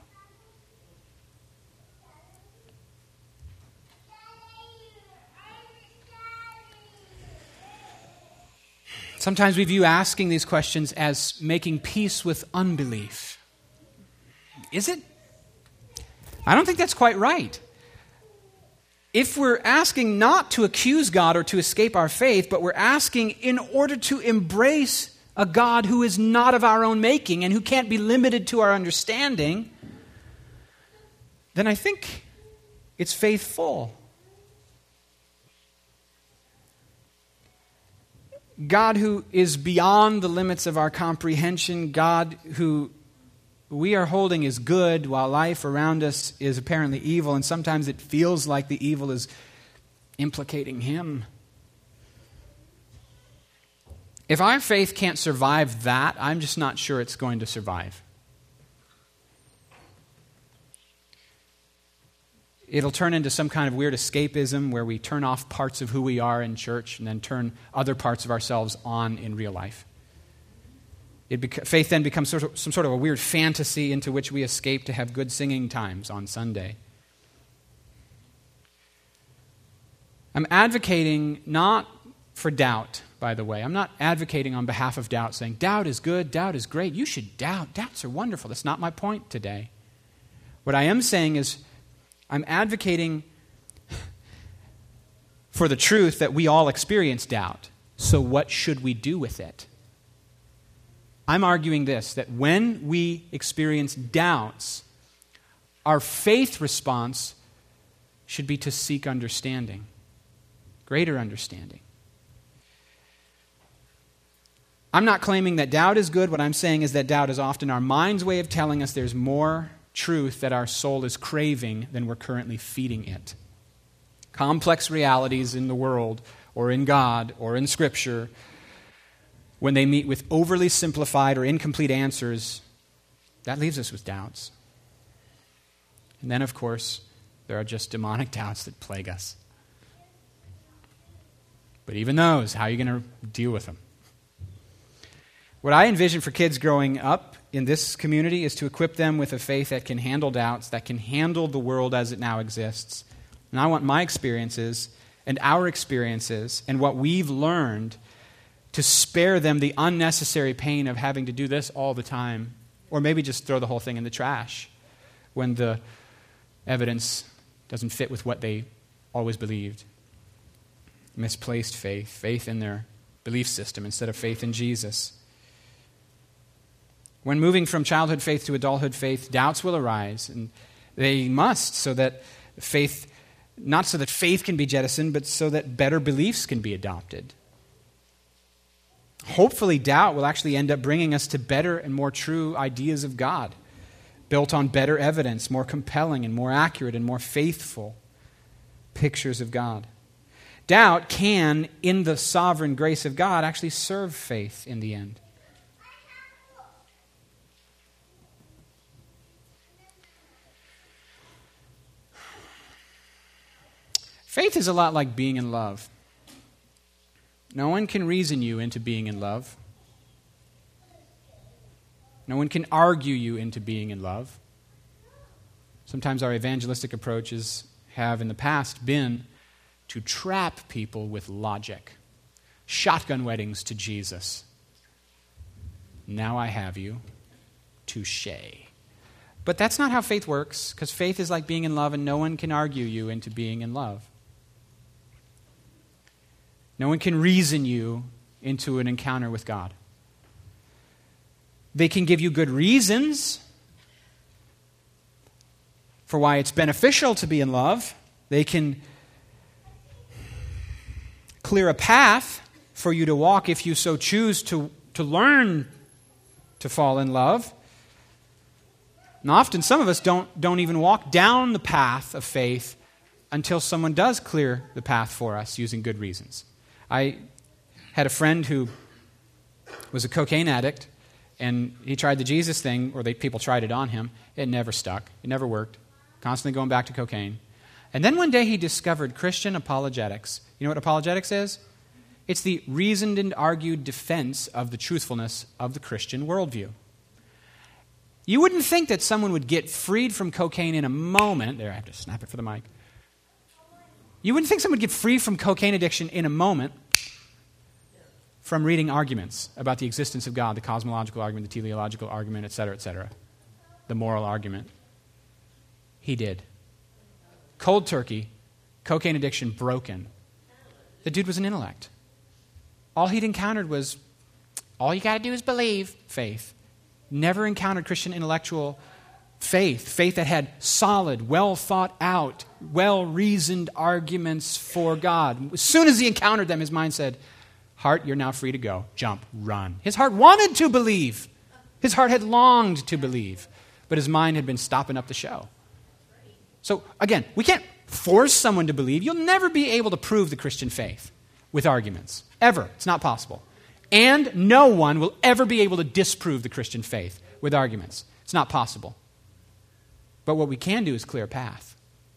Sometimes we view asking these questions as making peace with unbelief. Is it? I don't think that's quite right. If we're asking not to accuse God or to escape our faith, but we're asking in order to embrace a God who is not of our own making and who can't be limited to our understanding, then I think it's faithful. God who is beyond the limits of our comprehension, God who we are holding is good while life around us is apparently evil, and sometimes it feels like the evil is implicating him. If our faith can't survive that, I'm just not sure it's going to survive. It'll turn into some kind of weird escapism where we turn off parts of who we are in church and then turn other parts of ourselves on in real life. It bec- faith then becomes sort of, some sort of a weird fantasy into which we escape to have good singing times on Sunday. I'm advocating not for doubt, by the way. I'm not advocating on behalf of doubt, saying doubt is good, doubt is great. You should doubt. Doubts are wonderful. That's not my point today. What I am saying is I'm advocating for the truth that we all experience doubt. So what should we do with it? I'm arguing this, that when we experience doubts, our faith response should be to seek understanding, greater understanding. I'm not claiming that doubt is good. What I'm saying is that doubt is often our mind's way of telling us there's more truth that our soul is craving than we're currently feeding it. Complex realities in the world, or in God, or in Scripture, when they meet with overly simplified or incomplete answers, that leaves us with doubts. And then, of course, there are just demonic doubts that plague us. But even those, how are you going to deal with them? What I envision for kids growing up in this community is to equip them with a faith that can handle doubts, that can handle the world as it now exists. And I want my experiences and our experiences and what we've learned to spare them the unnecessary pain of having to do this all the time, or maybe just throw the whole thing in the trash when the evidence doesn't fit with what they always believed. Misplaced faith, faith in their belief system instead of faith in Jesus. When moving from childhood faith to adulthood faith, doubts will arise, and they must, so that faith, not so that faith can be jettisoned, but so that better beliefs can be adopted. Hopefully, doubt will actually end up bringing us to better and more true ideas of God, built on better evidence, more compelling and more accurate and more faithful pictures of God. Doubt can, in the sovereign grace of God, actually serve faith in the end. Faith is a lot like being in love. No one can reason you into being in love. No one can argue you into being in love. Sometimes our evangelistic approaches have in the past been to trap people with logic. Shotgun weddings to Jesus. Now I have you. Touché. But that's not how faith works, because faith is like being in love, and no one can argue you into being in love. No one can reason you into an encounter with God. They can give you good reasons for why it's beneficial to be in love. They can clear a path for you to walk if you so choose to, to learn to fall in love. And often some of us don't, don't even walk down the path of faith until someone does clear the path for us using good reasons. I had a friend who was a cocaine addict, and he tried the Jesus thing, or they, people tried it on him. It never stuck. It never worked. Constantly going back to cocaine. And then one day he discovered Christian apologetics. You know what apologetics is? It's the reasoned and argued defense of the truthfulness of the Christian worldview. You wouldn't think that someone would get freed from cocaine in a moment. There, I have to snap it for the mic. You wouldn't think someone would get free from cocaine addiction in a moment from reading arguments about the existence of God, the cosmological argument, the teleological argument, et cetera, et cetera, the moral argument. He did. Cold turkey, cocaine addiction broken. The dude was an intellect. All he'd encountered was, all you got to do is believe, faith. Never encountered Christian intellectual faith, faith that had solid, well thought out, well reasoned arguments for God. As soon as he encountered them, his mind said, heart, you're now free to go. Jump, run. His heart wanted to believe. His heart had longed to believe, but his mind had been stopping up the show. So again, we can't force someone to believe. You'll never be able to prove the Christian faith with arguments. Ever. It's not possible. And no one will ever be able to disprove the Christian faith with arguments. It's not possible. But what we can do is clear a path.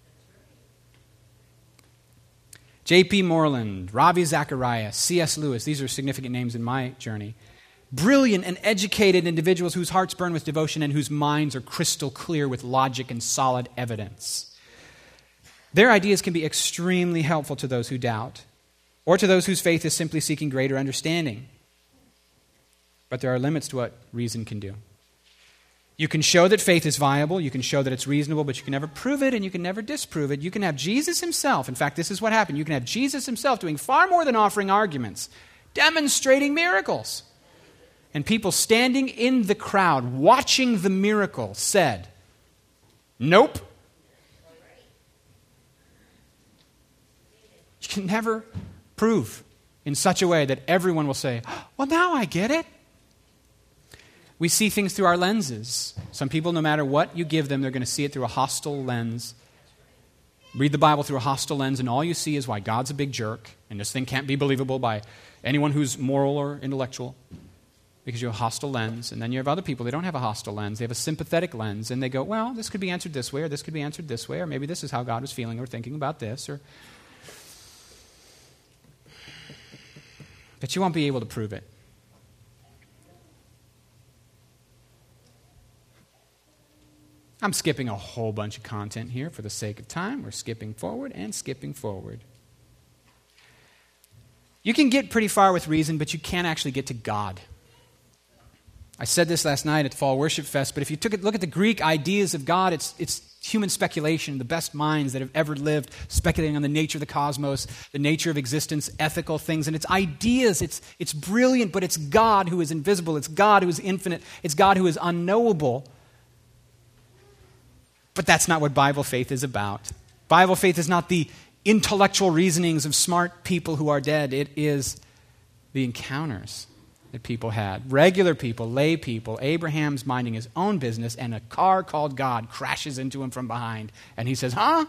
J P Moreland, Ravi Zacharias, C S Lewis, these are significant names in my journey. Brilliant and educated individuals whose hearts burn with devotion and whose minds are crystal clear with logic and solid evidence. Their ideas can be extremely helpful to those who doubt, or to those whose faith is simply seeking greater understanding. But there are limits to what reason can do. You can show that faith is viable, you can show that it's reasonable, but you can never prove it and you can never disprove it. You can have Jesus himself, in fact, this is what happened, you can have Jesus himself doing far more than offering arguments, demonstrating miracles. And people standing in the crowd, watching the miracle, said, nope. You can never prove in such a way that everyone will say, well, now I get it. We see things through our lenses. Some people, no matter what you give them, they're going to see it through a hostile lens. Read the Bible through a hostile lens, and all you see is why God's a big jerk, and this thing can't be believable by anyone who's moral or intellectual, because you have a hostile lens. And then you have other people, they don't have a hostile lens, they have a sympathetic lens, and they go, well, this could be answered this way, or this could be answered this way, or maybe this is how God was feeling or thinking about this, or... But you won't be able to prove it. I'm skipping a whole bunch of content here for the sake of time. We're skipping forward and skipping forward. You can get pretty far with reason, but you can't actually get to God. I said this last night at the Fall Worship Fest, but if you took a look at the Greek ideas of God, it's, it's human speculation, the best minds that have ever lived, speculating on the nature of the cosmos, the nature of existence, ethical things, and it's ideas. It's, it's brilliant, but it's God who is invisible. It's God who is infinite. It's God who is unknowable. But that's not what Bible faith is about. Bible faith is not the intellectual reasonings of smart people who are dead. It is the encounters that people had. Regular people, lay people. Abraham's minding his own business, and a car called God crashes into him from behind. And he says, huh?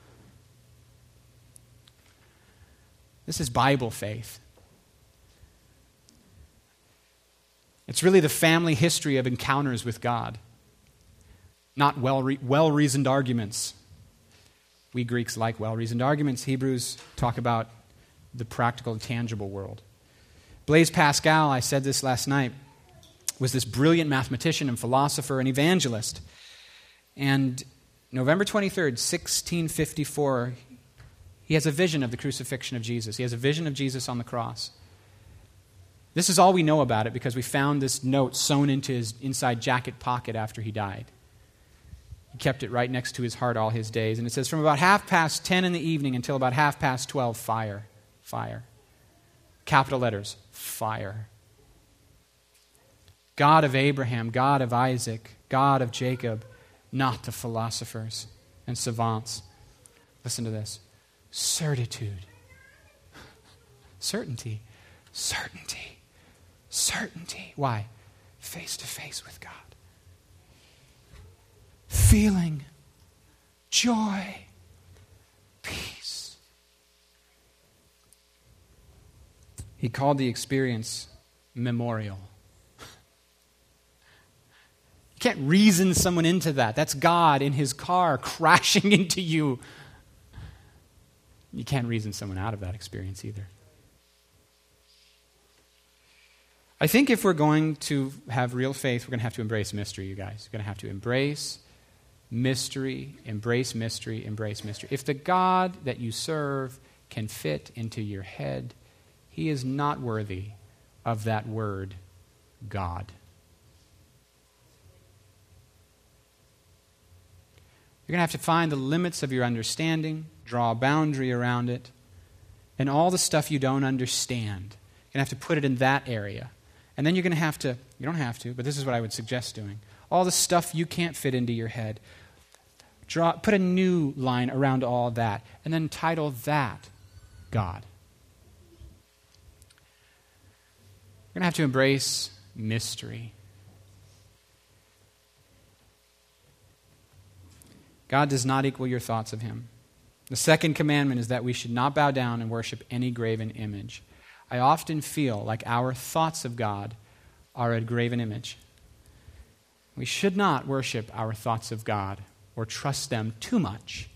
This is Bible faith. It's really the family history of encounters with God. Not well re- well-reasoned arguments. We Greeks like well-reasoned arguments. Hebrews talk about the practical, tangible world. Blaise Pascal, I said this last night, was this brilliant mathematician and philosopher and evangelist. And November twenty-third, sixteen fifty-four, he has a vision of the crucifixion of Jesus. He has a vision of Jesus on the cross. This is all we know about it because we found this note sewn into his inside jacket pocket after he died. He kept it right next to his heart all his days. And it says, from about half past ten in the evening until about half past twelve, fire, fire. Capital letters, fire. God of Abraham, God of Isaac, God of Jacob, not the philosophers and savants. Listen to this. Certitude. Certainty. Certainty. Certainty. Why? Face to face with God. Feeling joy, peace. He called the experience memorial. You can't reason someone into that. That's God in his car crashing into you. You can't reason someone out of that experience either. I think if we're going to have real faith, we're going to have to embrace mystery, you guys. We're going to have to embrace mystery, embrace mystery, embrace mystery. If the God that you serve can fit into your head, he is not worthy of that word, God. You're going to have to find the limits of your understanding, draw a boundary around it, and all the stuff you don't understand. You're going to have to put it in that area. And then you're going to have to, you don't have to, but this is what I would suggest doing. All the stuff you can't fit into your head, draw, put a new line around all that, and then title that God. You're going to have to embrace mystery. God does not equal your thoughts of him. The second commandment is that we should not bow down and worship any graven image. I often feel like our thoughts of God are a graven image. We should not worship our thoughts of God or trust them too much.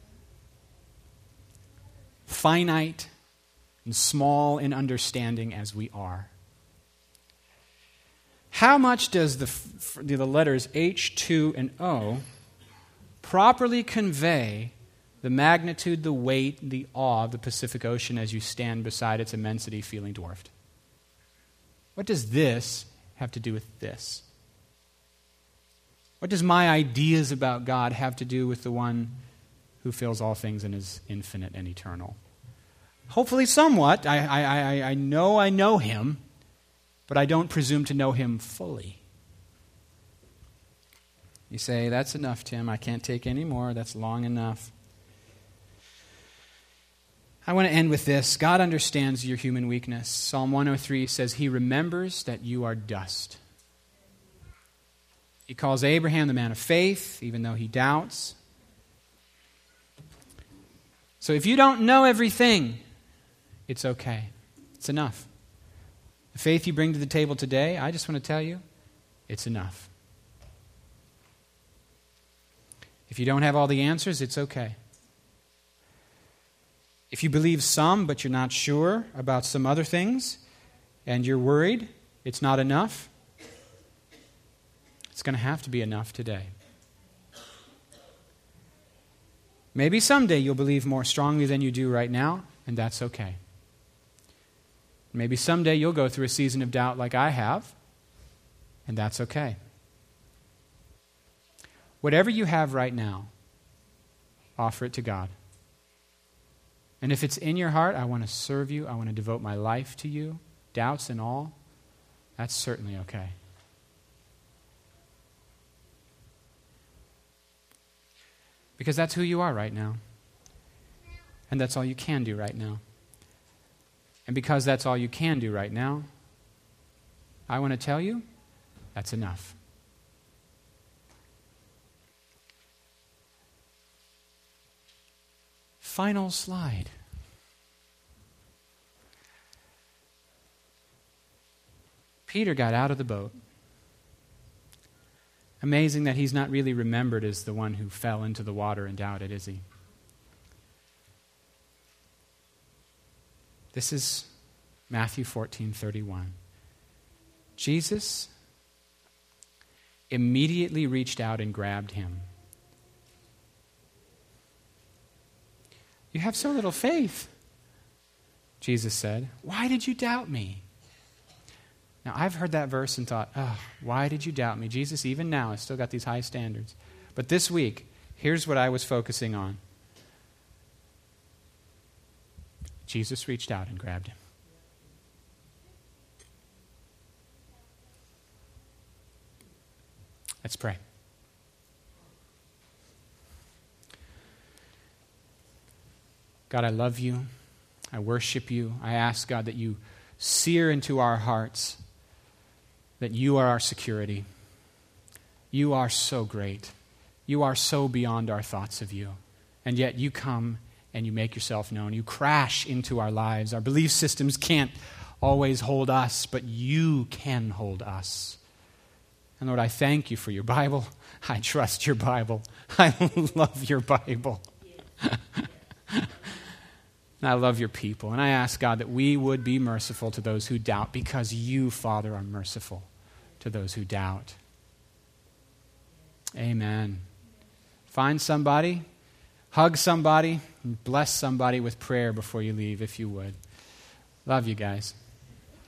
Finite and small in understanding as we are. How much does the, the letters H, two, and O properly convey the magnitude, the weight, the awe of the Pacific Ocean as you stand beside its immensity feeling dwarfed? What does this have to do with this? What does my ideas about God have to do with the one who fills all things and is infinite and eternal? Hopefully somewhat. I, I, I, I know I know him, but I don't presume to know him fully. You say, that's enough, Tim. I can't take any more. That's long enough. I want to end with this. God understands your human weakness. Psalm one oh three says, he remembers that you are dust. He calls Abraham the man of faith, even though he doubts. So if you don't know everything, it's okay. It's enough. The faith you bring to the table today, I just want to tell you, it's enough. If you don't have all the answers, it's okay. If you believe some, but you're not sure about some other things, and you're worried it's not enough, it's going to have to be enough today. Maybe someday you'll believe more strongly than you do right now, and that's okay. Maybe someday you'll go through a season of doubt like I have, and that's okay. Whatever you have right now, offer it to God. And if it's in your heart, I want to serve you, I want to devote my life to you, doubts and all, that's certainly okay. Because that's who you are right now. And that's all you can do right now. And because that's all you can do right now, I want to tell you, that's enough. Final slide. Peter got out of the boat. Amazing that he's not really remembered as the one who fell into the water and doubted, is he? This is Matthew fourteen thirty-one. Jesus immediately reached out and grabbed him. You have so little faith, Jesus said. Why did you doubt me? Now, I've heard that verse and thought, oh, why did you doubt me? Jesus, even now, has still got these high standards. But this week, here's what I was focusing on. Jesus reached out and grabbed him. Let's pray. God, I love you. I worship you. I ask, God, that you sear into our hearts that you are our security. You are so great. You are so beyond our thoughts of you. And yet you come and you make yourself known. You crash into our lives. Our belief systems can't always hold us, but you can hold us. And Lord, I thank you for your Bible. I trust your Bible. I love your Bible. And I love your people. And I ask, God, that we would be merciful to those who doubt, because you, Father, are merciful to those who doubt. Amen. Find somebody, hug somebody, and bless somebody with prayer before you leave, if you would. Love you guys.